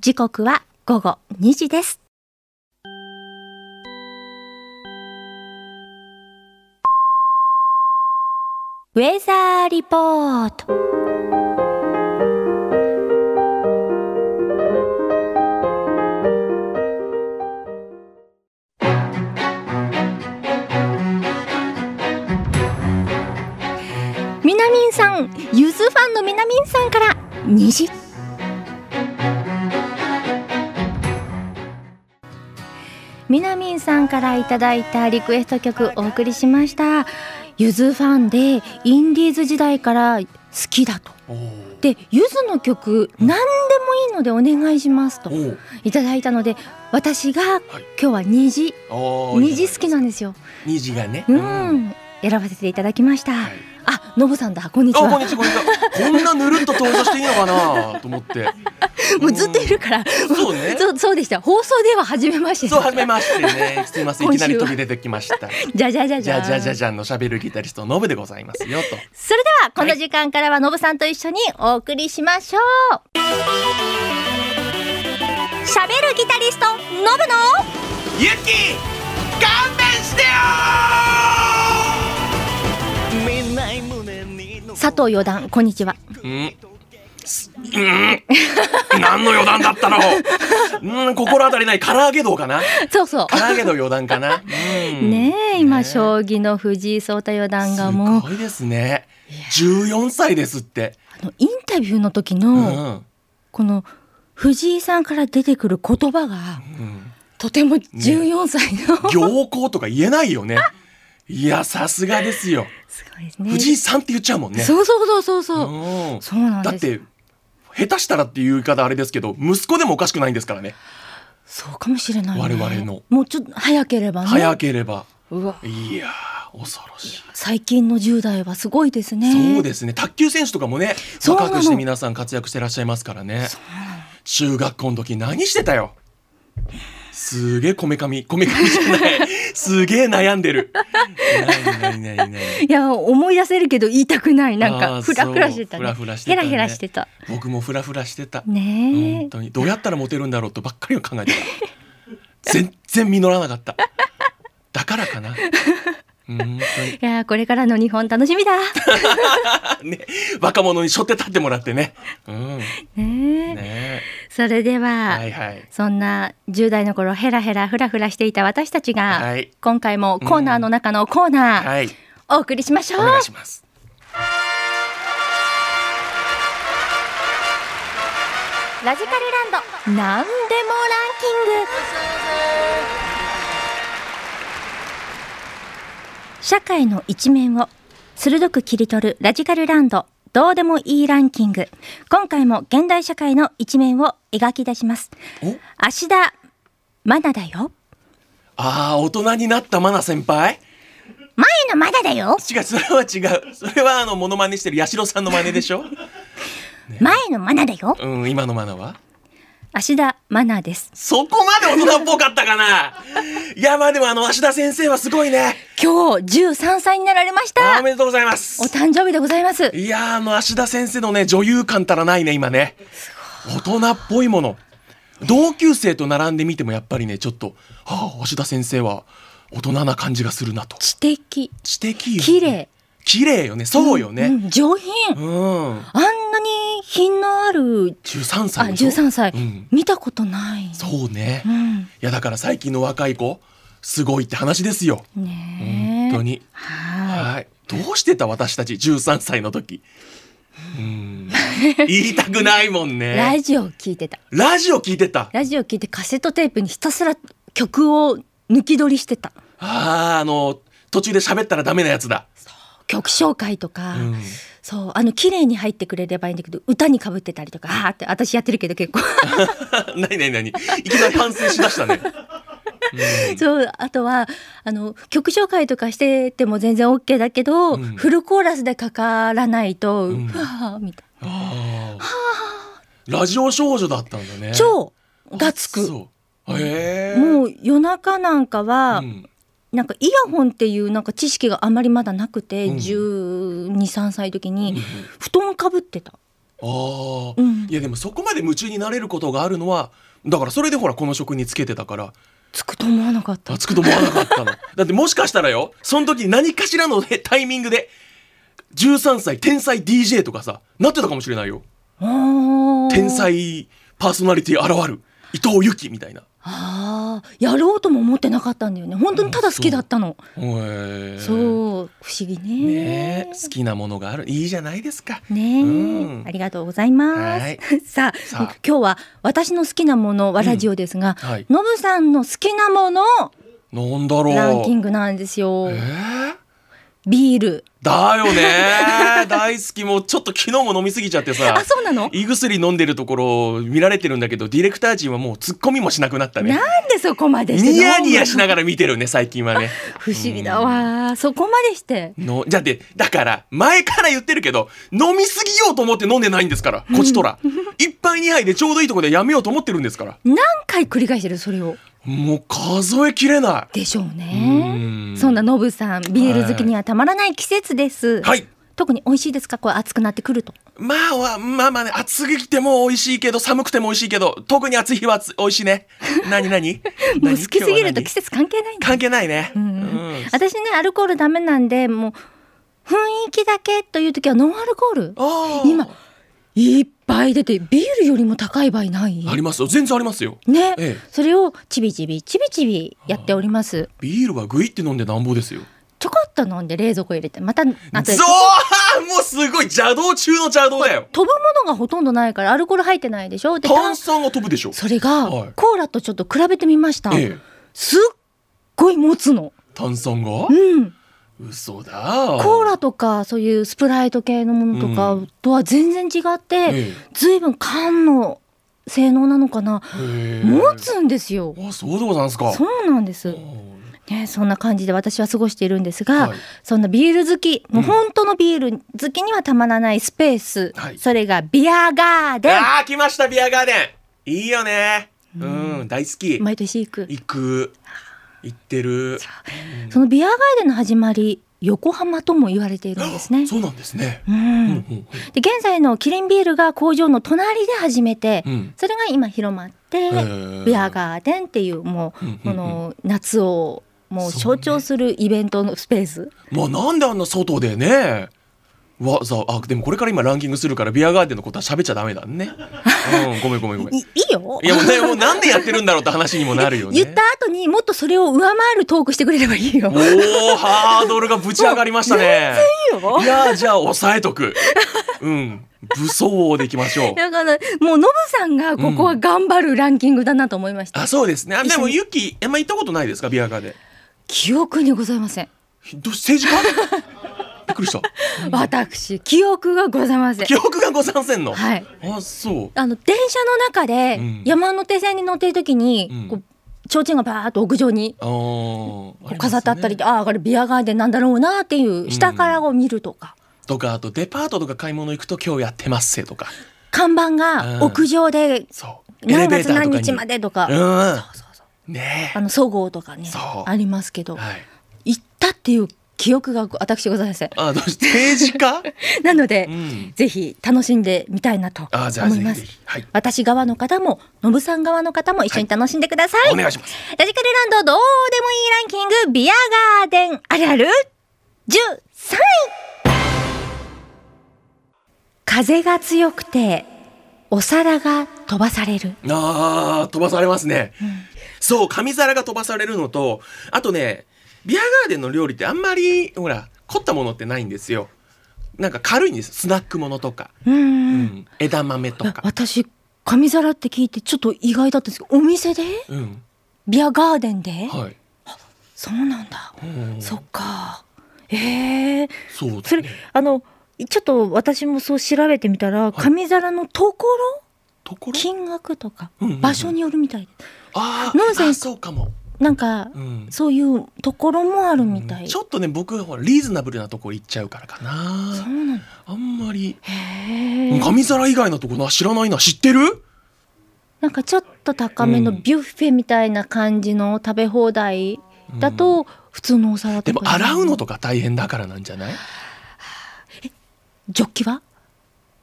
時刻は午後2時です。ウェザーリポート。みなみんさん、ゆずファンのみなみんさんから虹。みなみんさんからいただいたリクエスト曲お送りしました。ゆずファンでインディーズ時代から好きだと。で、ゆずの曲何でもいいのでお願いしますといただいたので、私が今日は虹好きなんですよ。 虹がね、 選ばせていただきました。あ、のぶさんだ、こんにちは。 こんにちは。こんなぬるっと登場していいのかなと思ってもうずっといるから。 そうね。 そうでした。放送では初めまして。 そう、初めましてね。すいません、いきなり飛び出てきました。 じゃじゃじゃじゃじゃんのしゃべるギタリストのぶでございますよと。 それではこの時間からはのぶさんと一緒にお送りしましょう。しゃべるギタリストのぶのゆき勘弁してよ佐藤四段、こんにちは。 何の余談だったの心当たりない。唐揚げ道かな。 そうそう、 唐揚げ道四段かな。 ねえ、今将棋の藤井聡太四段がもうすごいですね。14歳ですって。 インタビューの時の、この藤井さんから出てくる言葉が、とても14歳の、 行幸とか言えないよね。いや、さすがですよ。 すごいですね。 藤井さんって言っちゃうもんね。 そうそう。そうなんです。 だって下手したらっていう言い方あれですけど、息子でもおかしくないんですからね。 そうかもしれないね。 我々のもうちょっと早ければね。 早ければ。 うわ、 いや恐ろしい。 最近の10代はすごいですね。 そうですね。卓球選手とかもね、若くして皆さん活躍してらっしゃいますからね。中学校の時何してたよ。すげえこめかみじゃないすげえ悩んでる。 いや、思い出せるけど言いたくない。なんかフラフラしてたね。ヘラヘラしてた。 僕もフラフラしてたね。 本当にどうやったらモテるんだろうとばっかりを考えてた。全然実らなかった。だからかな。いや、これからの日本楽しみだ。 ね、若者に背負って立ってもらってね。 それでは、そんな10代の頃ヘラヘラフラフラしていた私たちが、今回もコーナーの中のコーナー、お送りしましょう。 お願いします。 ラジカルランドなんでもランキング。社会の一面を鋭く切り取るラジカルランドどうでもいいランキング。今回も現代社会の一面を描き出します。芦田愛菜だよ。 大人になった愛菜先輩。 前のまだだよ。 違う、それは違う。それはモノマネしてる八代さんの真似でしょ。 前の愛菜だよ。 今の愛菜は芦田愛菜です。 そこまで大人っぽかったかな。いや、まあでも芦田先生はすごいね。 今日13歳になられました。 おめでとうございます。 お誕生日でございます。 いや、芦田先生のね、女優感たらないね今ね。大人っぽいもの。同級生と並んでみてもやっぱりね、ちょっと芦田先生は大人な感じがするなと。 知的綺麗よね。そうよね、 上品。あんなに品のある 13歳でしょ。13歳、見たことない。 そうね、いやだから最近の若い子すごいって話ですよ。本当に。どうしてた私たち13歳の時。言いたくないもんね。 ラジオ聞いてた。 ラジオ聞いてカセットテープにひたすら曲を抜き取りしてた。 途中で喋ったらダメなやつだ。 曲紹介とか、綺麗に入ってくれればいいんだけど、歌にかぶってたりとか、って私やってるけど結構。 何いきなり反省しだしたね。 そう、あとは曲紹介とかしてても全然 OK だけど、フルコーラスでかからないと、うわーみたいな。 ラジオ少女だったんだね。 超がつく。もう夜中なんかは、なんかイヤホンっていうなんか知識があまりまだなくて、12、13歳の時に布団かぶってた。 あ、 うんいやでもそこまで夢中になれることがあるのはだからそれでほらこの職につけてたからつくと思わなかった。 つくと思わなかったのだってもしかしたらよその時何かしらのタイミングで13歳天才 DJ とかさなってたかもしれないよ。天才パーソナリティ現る伊藤由紀みたいな。 やろうとも思ってなかったんだよね。本当にただ好きだったの。そう不思議ね。 好きなものがあるいいじゃないですかね、ありがとうございます。さあ今日は私の好きなものはラジオですが、ノブさんの好きなものなんだろうランキングなんですよ。ビールだよね大好き。もうちょっと昨日も飲みすぎちゃってさそうなの。 胃薬飲んでるところを見られてるんだけどディレクター陣はもうツッコミもしなくなったね。 なんでそこまでしてニヤニヤしながら見てるね最近はね不思議だわ、そこまでしてだから前から言ってるけど飲みすぎようと思って飲んでないんですからこちとら一杯二杯でちょうどいいところでやめようと思ってるんですから。 何回繰り返してるそれを。 もう数えきれないでしょうね。そんなノブさんビール好きにはたまらない季節です、特に美味しいですかこれ暑くなってくると。 まあね暑くても美味しいけど寒くても美味しいけど特に暑い日は美味しいね。何もう好きすぎると季節関係ないんだ。 関係ないね、 私ねアルコールダメなんでもう雰囲気だけという時はノンアルコール今いっぱい出てビールよりも高い場合ないありますよ。全然ありますよね、それをちびちびやっております。 ビールはグイって飲んでなんぼですよ。 ちょこっと飲んで冷蔵庫入れてまたもうすごい邪道中の邪道だよ。 飛ぶものがほとんどないからアルコール入ってないでしょ。で炭酸が飛ぶでしょ。 それが、コーラとちょっと比べてみました、すっごい持つの炭酸が。嘘だ。 コーラとかそういうスプライト系のものとかとは全然違って、ずいぶん缶の性能なのかな持つんですよ。 そうでございますか。 そうなんです、そんな感じで私は過ごしているんですが、そんなビール好きもう本当のビール好きにはたまらないスペース、それがビアガーデン。 来ましたビアガーデン。いいよね。大好き。 毎年行ってる。 そのビアガーデンの始まり横浜とも言われているんですね。 そうなんですね。 で現在のキリンビールが工場の隣で始めて、それが今広まってビアガーデンっていうもうこの夏をもう象徴するイベントのスペース。 なんであんな外でねでもこれから今ランキングするからビアガーデンのことは喋っちゃダメだね。ごめんいいよ。 いやもうなんでやってるんだろうって話にもなるよね。 言った後にもっとそれを上回るトークしてくれればいいよ。 ハードルがぶち上がりましたね。 全然いいよ。 いやじゃあ抑えとく。武装王でいきましょう。 だからもうノブさんがここは頑張るランキングだなと思いました。 そうですね。でもユキ行ったことないですかビアガーデン。 記憶にございません。 政治家びっくりした。 私記憶がございません。 記憶がございませんの。そう。 電車の中で山手線に乗っている時にこう提灯がバーッと屋上に飾ってあったりで、これビアガーデンなんだろうなっていう下からを見るとか、 あとデパートとか買い物行くと今日やってますせとか看板が屋上で何月何日までとか、そごうとかねありますけど、行ったっていう記憶が私ございません。 政治家なので、ぜひ楽しんでみたいなと思います。私側の方もノブさん側の方も一緒に楽しんでください。 お願いします。 ラジカルランドどうでもいいランキングビアガーデンあるある13位。風が強くてお皿が飛ばされる。 飛ばされますね。そう紙皿が飛ばされるのとあとねビアガーデンの料理ってあんまり凝ったものってないんですよ。なんか軽いんです。スナックものとか、枝豆とか。 私紙皿って聞いてちょっと意外だったんですけどお店で、ビアガーデンで、そうなんだ、そっか。 そうそれちょっと私もそう調べてみたら、紙皿のところ金額とか場所によるみたいで、 そうかも。 なんか、そういうところもあるみたい。 ちょっとね僕リーズナブルなところ行っちゃうからかな。 そうなの。 あんまり紙皿以外のところ知らないな。知ってる？ なんかちょっと高めのビュッフェみたいな感じの食べ放題だと普通のお皿とか、 でも洗うのとか大変だからなんじゃない？ ジョッキは？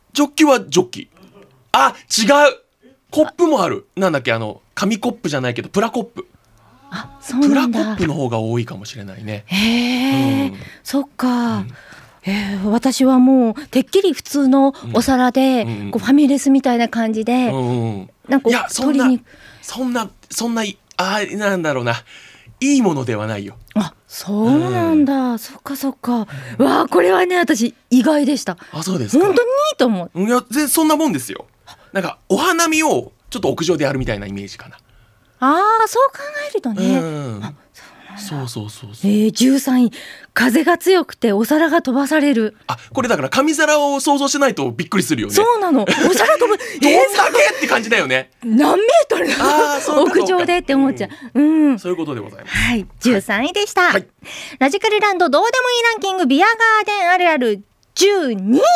ジョッキはジョッキ。あ、違う。コップもある。なんだっけ、紙コップじゃないけどプラコップ。 あ、そうプラコなんだ。 ップの方が多いかもしれないね。 へえ、 うんそっか。私はもうてっきり普通のお皿で、 うんこうファミレスみたいな感じで、なんかいや、そんななんだろうな、いいものではないよ。 あ、そうなんだ、そっかそっか。わあ、これはね、私意外でした。 あ、そうですか。 本当にいいと思う。 いや、そんなもんですよ。なんかお花見をちょっと屋上でやるみたいなイメージかな。 ああ、そう考えるとね。 そうそう。 13位、風が強くてお皿が飛ばされる。 あ、これだから紙皿を想像しないとびっくりするよね。 そうなの、お皿飛ぶどんだけって感じだよね。 何メートル屋上でって思っちゃう。 そういうことでございます。 はい、13位でした。 はい、 ラジカルランドどうでもいいランキング、ビアガーデンあるある12位。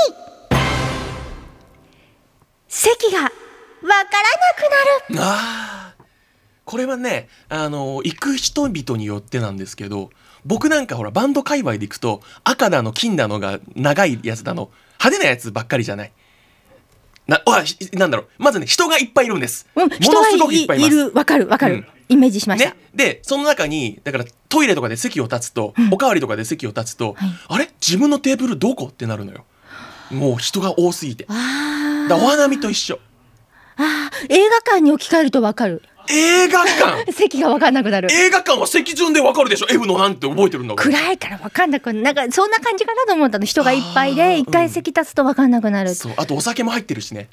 席がわからなくなる。 これはね、行く人々によってなんですけど、僕なんかほらバンド界隈で行くと赤だの金だのが長いやつだの派手なやつばっかりじゃない。なんだろう、まずね、人がいっぱいいるんです。ものすごくいっぱいいます。 人がいる、わかる、イメージしました。 ね、でその中にだからトイレとかで席を立つと、おかわりとかで席を立つと、あれ自分のテーブルどこってなるのよ。もう人が多すぎて。だからお花見と一緒。 映画館に置き換えるとわかる。 映画館席が分かんなくなる。 映画館は席順で分かるでしょ。 F のなんて覚えてるんだから。 暗いから分かんなくなる。なんかそんな感じかなと思ったの。人がいっぱいで一回席立つと分かんなくなる。 そう、あとお酒も入ってるしね。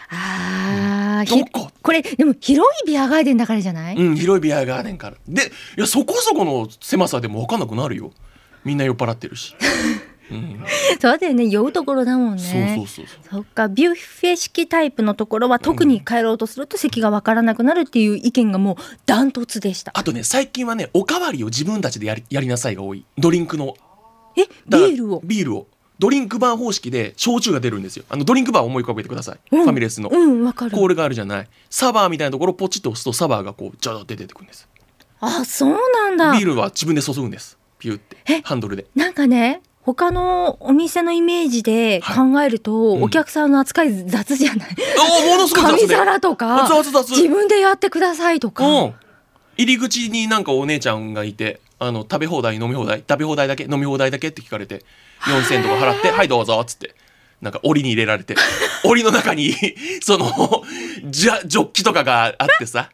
これでも広いビアガーデンだからじゃない？ 広いビアガーデンからで、いやそこそこの狭さでも分かんなくなるよ。みんな酔っ払ってるし。 そうだよね、酔うところだもんね。そっか、ビュッフェ式タイプのところは特に帰ろうとすると席が分からなくなるっていう意見がもうダントツでした。 あとね、最近はね、おかわりを自分たちでやりなさいが多い。ドリンクのビールをドリンクバー方式で焼酎が出るんですよ。ドリンクバーを思い浮かべてください。ファミレスのわかる。 コールがあるじゃない。サバーみたいなところをポチッと押すとサバーがこうジャーって出てくるんです。 あ、そうなんだ。 ビールは自分で注ぐんです。ピューってハンドルで。 なんかね、他のお店のイメージで考えると、お客さんの扱い雑じゃない？ ものすごい雑で。 紙皿とか自分でやってくださいとか。 入り口になんかお姉ちゃんがいて、食べ放題飲み放題、食べ放題だけ飲み放題だけって聞かれて4000円とか払ってはいどうぞっつって、なんか檻に入れられて檻の中にそのジョッキとかがあってさ、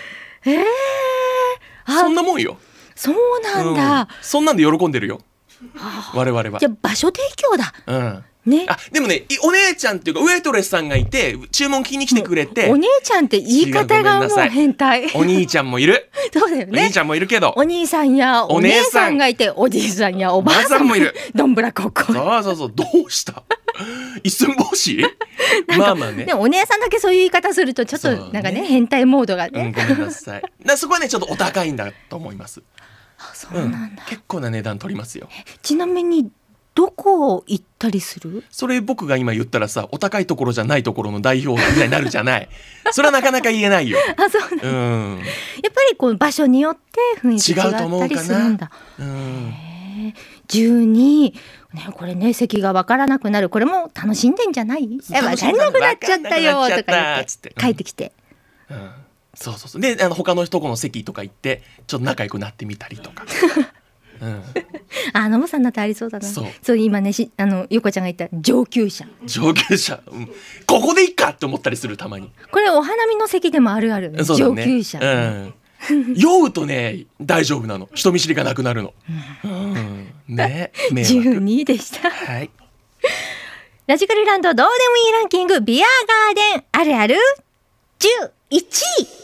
そんなもんよ。 そうなんだ、 そんなんで喜んでるよ我々は。 じゃあ場所提供だ。ね、 でもね、お姉ちゃんっていうかウェイトレスさんがいて注文聞きに来てくれて、 お姉ちゃんって言い方がもう変態。 お兄ちゃんもいる。 そうだよね、 お兄ちゃんもいるけど、 お兄さんやお姉さんがいて、おじいさんやおばあさんもいる。どんぶらこっこ。 そうどうした一寸法師まあね。 でもお姉さんだけそういう言い方するとちょっとなんかね、変態モードがね。 ごめんなさい。そこはねちょっとお高いんだと思います。 そうなんだ。 結構な値段取りますよ。 ちなみにどこ行ったりする？ それ僕が今言ったらさ、お高いところじゃないところの代表みたいになるじゃない。それはなかなか言えないよ。 そうなんだ。やっぱりこう場所によって雰囲気違ったりするんだ。12位、これね、席が分からなくなる。これも楽しんでんじゃない？分からなくなっちゃったよとか言って帰ってきて。 そうで他の人の席とか行ってちょっと仲良くなってみたりとか。 ノブさんだってありそうだな。そう今ね、ゆこちゃんが言った上級者、 ここでいいかって思ったりする、たまに。 これお花見の席でもあるある、ね、上級者。 酔うとね大丈夫なの、人見知りがなくなるの。ね、 12位でした。ラジカルランドどうでもいいランキング、ビアガーデンあるある11位。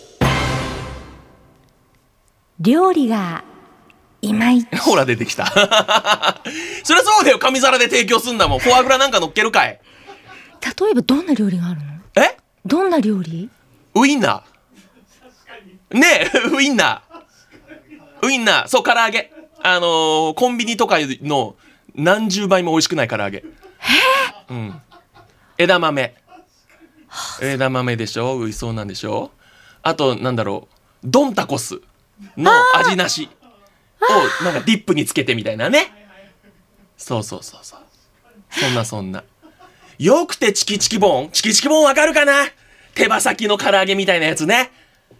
料理がいまいち。 ほら出てきた。そりゃそうだよ、紙皿で提供すんだもん。フォアグラなんか乗っけるかい。 例えばどんな料理があるの？どんな料理？ ウインナーねえ、ウインナー、そう、唐揚げ、コンビニとかの何十倍も美味しくない唐揚げ。枝豆でしょ、美味しそうなんでしょ。あとなんだろう、ドンタコスの味なしをなんかディップにつけてみたいなね。そうそんな。 よくてチキチキボーン。チキチキボーンわかるかな？手羽先の唐揚げみたいなやつね。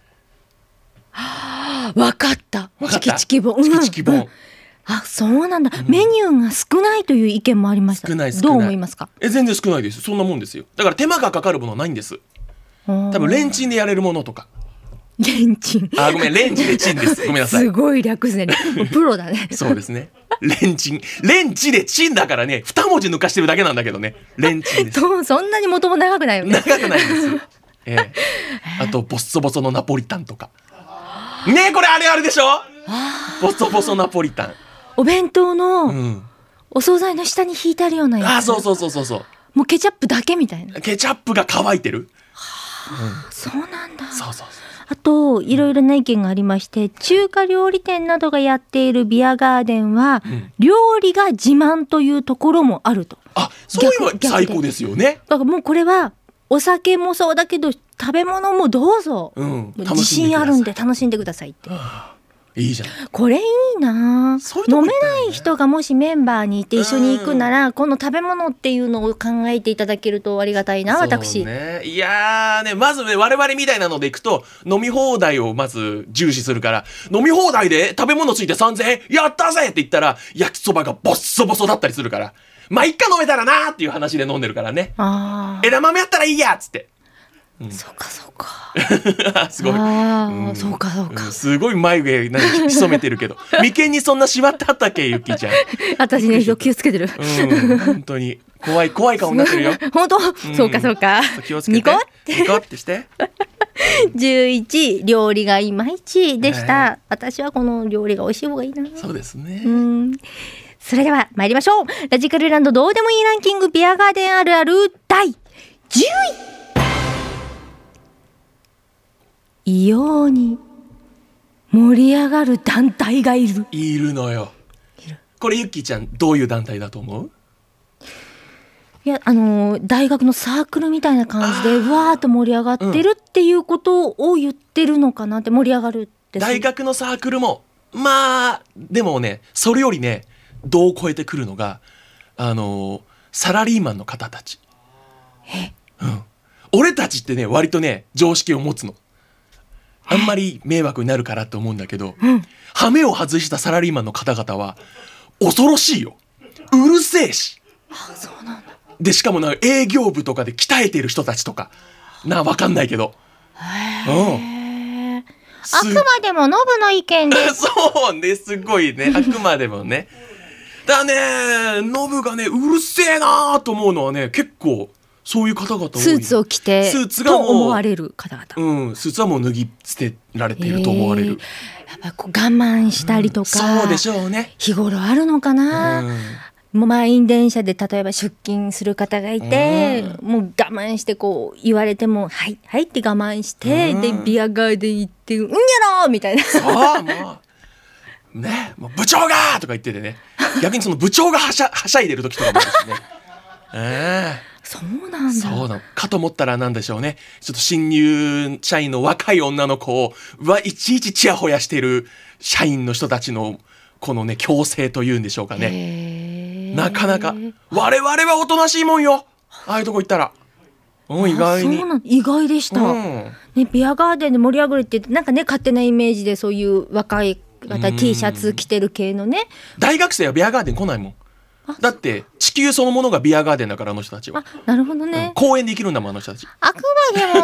わかった。 わかったチキチキボン。 チキチキボン。 あ、そうなんだ、メニューが少ないという意見もありました。 少ないどう思いますか？ 全然少ないです。そんなもんですよ。だから手間がかかるものはないんです。多分レンチンでやれるものとか。 レンチン。 ごめん、レンジでチンです。ごめんなさい。 すごい略ですね。プロだね。 そうですね。レンチでチンだからね、2文字抜かしてるだけなんだけどね。レンチンです。 そんなに元も長くないよね。 長くないんです。あとボッソボソのナポリタンとか。ねえ、これあれあれでしょ？ボソボソナポリタン。 お弁当のお惣菜の下に引いてあるようなやつ。 そう。 もうケチャップだけみたいな。 ケチャップが乾いてる。 そうなんだ。 そう。 あといろいろな意見がありまして、中華料理店などがやっているビアガーデンは、料理が自慢というところもあると。 そういうのは最高ですよね。 だからもうこれはお酒もそうだけど食べ物もどうぞ、自信あるんで楽しんでくださいって。 いいじゃん。 これいいな。飲めない人がもしメンバーにいて一緒に行くなら、この食べ物っていうのを考えていただけるとありがたいな、私。 いやね、まずね、我々みたいなので行くと飲み放題をまず重視するから、飲み放題で食べ物ついて3000円やったぜって言ったら、焼きそばがボッソボソだったりするから、まあ一回飲めたらなーっていう話で飲んでるからね。枝豆やったらいいやっつって。 そうかすごい。 そうか。 すごい眉毛潜めてるけど、眉間にそんなしわってあったっけ、ゆっきーちゃん。 私ね、気をつけてる。 本当に怖い顔になってるよ。 本当、そうか。 気をつけて。ニコってして。 11、料理がいまいちでした。私はこの料理が美味しい方がいいな。 そうですね。 それでは参りましょう。ラジカルランドどうでもいいランキング、ビアガーデンあるある第10位。異様に盛り上がる団体がいるのよ。これゆっきーちゃんどういう団体だと思う？ いや、大学のサークルみたいな感じでわーっと盛り上がってるっていうことを言ってるのかなって。盛り上がるって、 大学のサークルもまあでもね、それよりね度を超えてくるのがサラリーマンの方たち。俺たちってね割とね常識を持つの。あんまり迷惑になるからって思うんだけど、羽目を外したサラリーマンの方々は恐ろしいよ。うるせえし。 そうなんだ。 でしかも営業部とかで鍛えてる人たちとかわかんないけど、 あくまでもノブの意見ですそうね、すごいね、あくまでもね。だね、ノブがねうるせえなと思うのはね、結構そういう方々多い。 スーツを着てと思われる方々。 スーツはもう脱ぎ捨てられていると思われる。 やっぱこう我慢したりとか、 そうでしょうね。 日頃あるのかな。もう満員電車で例えば出勤する方がいて、もう我慢してこう言われてもはいはいって我慢して、でビアガーデン行ってやろみたいな。 そうもう部長がとか言っててね、逆にその部長がはしゃいでる時とかもあるしね。 そうなんだ。 そうなのかと思ったらなんでしょうね、ちょっと新入社員の若い女の子をいちいちチヤホヤしてる社員の人たちのこのね強制というんでしょうかね。なかなか我々はおとなしいもんよ、ああいうとこ行ったら。意外に。 意外でした、ビアガーデンで盛り上がるって言ってなんかね、勝手なイメージでそういう若い方 T シャツ着てる系のね。大学生はビアガーデン来ないもん。だって地球そのものがビアガーデンだから、あの人たちは。 なるほどね、 公園で生きるんだもん、あの人たち。 あくまでも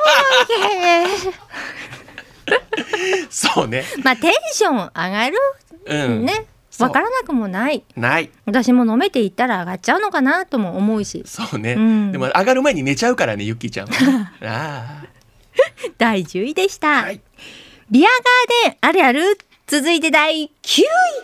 そうね。 テンション上がる、ね、分からなくもない。私も飲めていったら上がっちゃうのかなとも思うし。 そうね、でも上がる前に寝ちゃうからね、ゆっきーちゃんは。 第10位でした、ビアガーデンあるある。続いて第9位。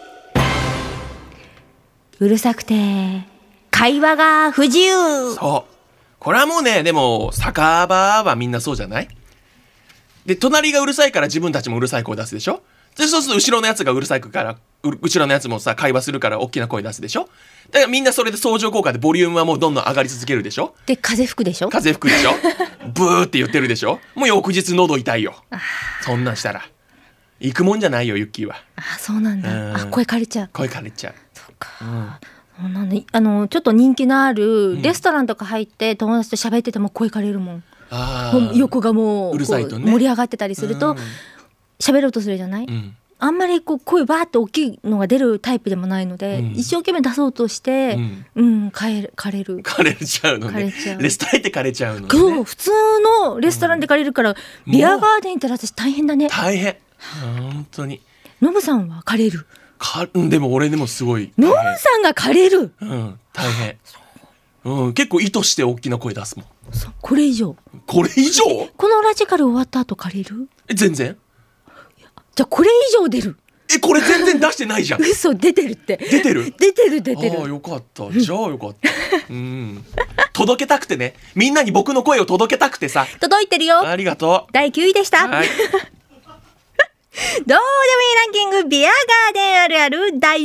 うるさくて会話が不自由。 これはもうね、でも酒場はみんなそうじゃない？で隣がうるさいから自分たちもうるさい声出すでしょ。そうすると後ろのやつがうるさいから後ろのやつもさ会話するから大きな声出すでしょ。だからみんなそれで相乗効果でボリュームはもうどんどん上がり続けるでしょ。 で風吹くでしょ。 ブーって言ってるでしょ。もう翌日喉痛いよ。そんなんしたら行くもんじゃないよ、ユッキーは。 そうなんだ。声枯れちゃう。 そっか。 そうなんだ。ちょっと人気のあるレストランとか入って友達と喋ってても声かれるもん。もう横がもううるさいとね盛り上がってたりすると喋ろうとするじゃない、あんまり声バーって大きいのが出るタイプでもないので、一生懸命出そうとして、枯れるちゃうのね。レストランって枯れちゃうのね。 そう、普通のレストランで枯れるから、ビアガーデンって私大変だね。 大変、本当に。 ノブさんは枯れる？ でも俺でもすごい。 ノブさんが枯れる？ 大変。結構意図して大きな声出すもん。 これ以上このラジカル終わった後枯れる？ 全然。 じゃあこれ以上出る？ これ全然出してないじゃん。 嘘、出てるって。出てる。 ああ、よかった。じゃあよかった。届けたくてね。みんなに僕の声を届けたくてさ。 届いてるよ。 ありがとう。 第9位でした。はい、どうでもいいランキング、ビアガーデンあるある第8位。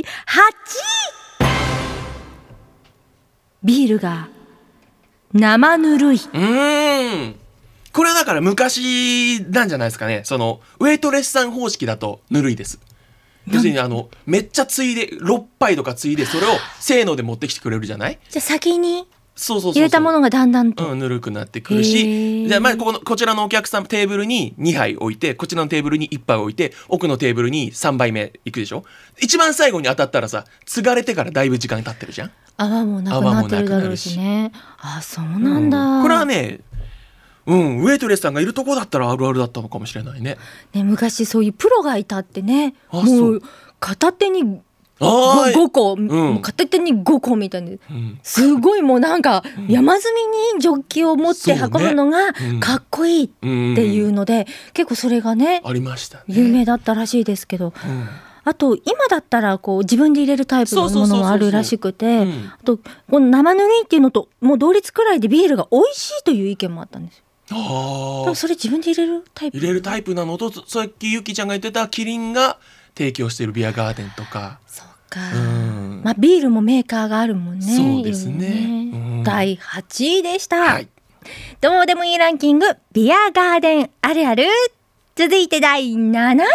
ビールが生ぬるい。 これはだから昔なんじゃないですかね。ウェイトレスさん方式だとぬるいです。要するにめっちゃついで6杯とかついでそれをせーので持ってきてくれるじゃない。 じゃあ先に入れたものがだんだんとぬるくなってくるし、じゃあこちらのお客さんテーブルに2杯置いて、こちらのテーブルに1杯置いて、奥のテーブルに3杯目いくでしょ。一番最後に当たったらさ、継がれてからだいぶ時間経ってるじゃん。 泡もなくなってるだろうしね。あ、そうなんだ。 これはね、ウェイトレスさんがいるとこだったらあるあるだったのかもしれないね。 昔そういうプロがいたってね、もう片手に5個、片手に5個みたいな、すごいもうなんか山積みにジョッキを持って運ぶのがかっこいいっていうので、結構それがね、 ありましたね。 有名だったらしいですけど、あと今だったら自分で入れるタイプのものもあるらしくて、あとこの生ぬるいっていうのともう同率くらいでビールが美味しいという意見もあったんですよ。でもそれ自分で入れるタイプ？ 入れるタイプなのと、さっきゆきちゃんが言ってたキリンが提供しているビアガーデンとか。 そうか、ビールもメーカーがあるもんね。 そうですね。 第8位でした。どうでもいいランキング、ビアガーデンあるある。続いて第7位。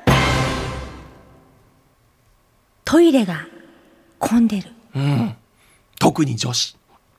トイレが混んでる。 特に女子。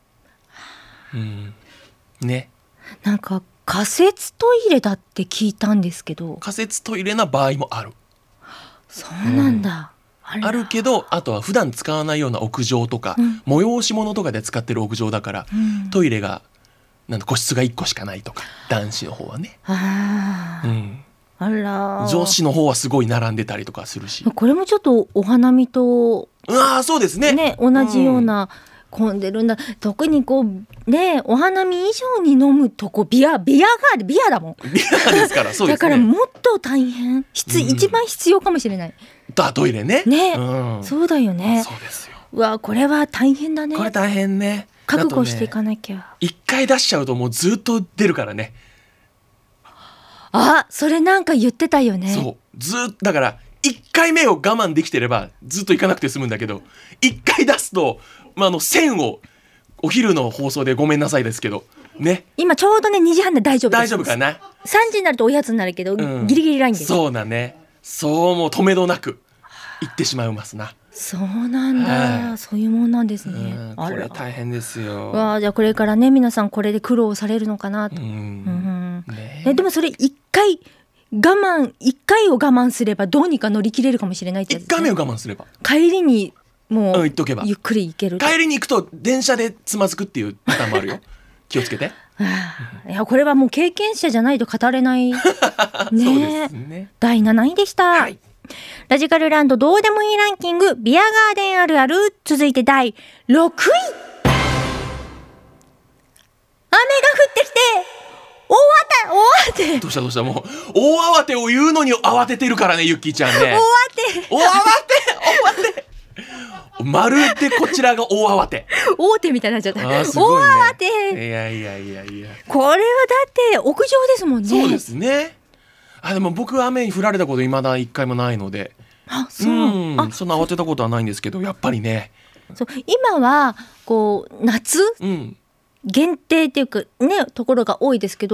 ね。 なんか仮設トイレだって聞いたんですけど。 仮設トイレな場合もある。 そうなんだ。 あるけど、あとは普段使わないような屋上とか、催し物とかで使ってる屋上だから、トイレが個室が1個しかないとか、男子の方はね。あら、女子の方はすごい並んでたりとかするし、 これもちょっとお花見とそうですね、 同じような、混んでるんだ。特にお花見以上に飲むとビアガーデン、ビアだもん。 ビアですから。そうですね。 だからもっと大変、一番必要かもしれない。 トイレね。 そうだよね。 そうですよ。 うわ、これは大変だね。 これ大変ね。 覚悟していかなきゃ。 一回出しちゃうともうずっと出るからね。 それなんか言ってたよね。 そうだから1回目を我慢できてればずっと行かなくて済むんだけど、1回出すと、線をお昼の放送でごめんなさいですけどね。今ちょうどね2時半で大丈夫です。 大丈夫かな。 3時になるとおやつになるけど、ギリギリラインで。 そうだね。もう止めどなく行ってしまいますな。 そうなんだ、そういうもんなんですね。 これ大変ですよ。 じゃあこれからね、皆さんこれで苦労されるのかなと。でもそれ1回を我慢すればどうにか乗り切れるかもしれないってやつですね。 1回目を我慢すれば帰りにもう言っとけばゆっくり行ける。 帰りに行くと電車でつまずくっていうパターンもあるよ。気をつけて。 いや、これはもう経験者じゃないと語れないね。 そうですね。 第7位でした。ラジカルランドどうでもいいランキング、ビアガーデンあるある。続いて第6位。雨が降ってきて大慌て。 どうしたもう大慌てを言うのに慌ててるからね、ゆっきーちゃんね。大慌てまるでこちらが大慌て。 大手みたいになっちゃった。 すごいね、 大慌て。 いやこれはだって屋上ですもんね。 そうですね。でも僕は雨に降られたこと未だ1回もないので、そんな慌てたことはないんですけど、やっぱりね、 今は夏、限定っていうかね、ところが多いですけど、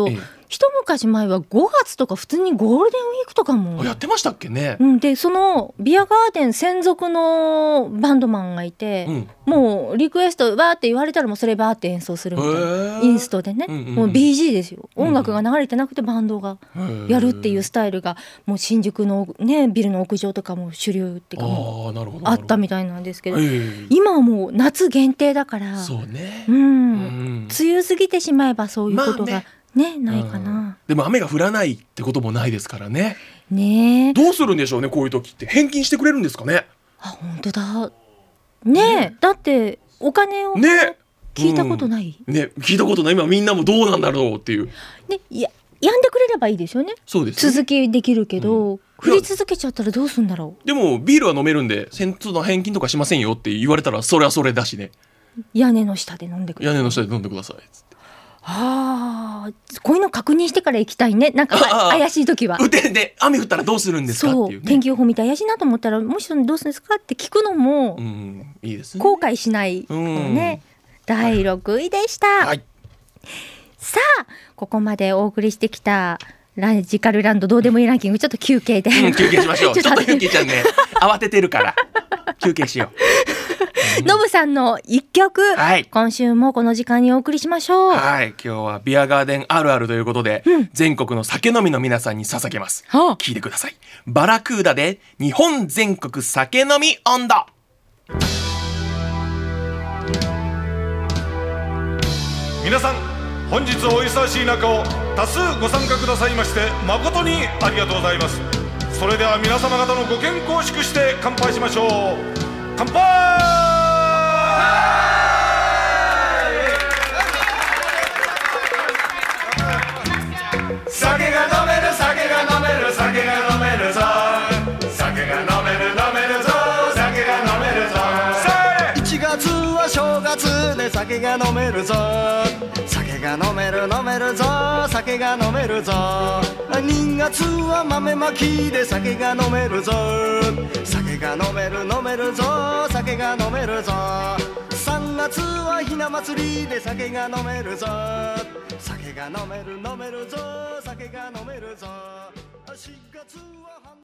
一昔前は5月とか普通にゴールデンウィークとかもやってましたっけね。 でそのビアガーデン専属のバンドマンがいて、もうリクエストわーって言われたらもうそれバーって演奏するみたいな、インストでね、もう BG ですよ。音楽が流れてなくてバンドがやるっていうスタイルがもう新宿のねビルの屋上とかも主流っていうかもうあったみたいなんですけど、今はもう夏限定だから、 そうね、 梅雨過ぎてしまえばそういうことがないかな。 でも雨が降らないってこともないですからね。 どうするんでしょうね、こういう時って返金してくれるんですかね。 本当だね。だってお金を聞いたことない、 聞いたことない。今みんなもどうなんだろうっていうやんでくれればいいですよね。 そうですね、 続きできるけど、降り続けちゃったらどうするんだろう。 でもビールは飲めるんで返金とかしませんよって言われたらそれはそれだしね。 屋根の下で飲んでください。 屋根の下で飲んでくださいっつって。 こういうの確認してから行きたいね。なんか怪しい時はで雨降ったらどうするんですかっていう、 天気予報見て怪しいなと思ったらもしどうするんですかって聞くのもいいですね。 後悔しないね。第6位でした。さあここまでお送りしてきたラジカルランドどうでもいいランキング、ちょっと休憩で、 休憩しましょう。ちょっとゆきちゃんね慌ててるから休憩しよう。 ノブさんの一曲、今週もこの時間にお送りしましょう。 今日はビアガーデンあるあるということで、全国の酒飲みの皆さんに捧げます。聞いてください。バラクーダで日本全国酒飲み温度。 皆さん本日お忙しい中を多数ご参加くださいまして誠にありがとうございます。それでは皆様方のご健康を祝して乾杯しましょう。乾杯。酒が飲める酒が飲める酒が飲めるぞ、酒が飲める飲めるぞ、酒が飲めるぞ。1月は正月で酒が飲めるぞ、酒が飲める飲めるぞ、酒が飲めるぞ。2月は豆まきで酒が飲めるぞ、酒が飲める飲めるぞ、酒が飲めるぞ。3月はひな祭りで酒が飲めるぞ、酒が飲める飲めるぞ、酒が飲めるぞ。4月は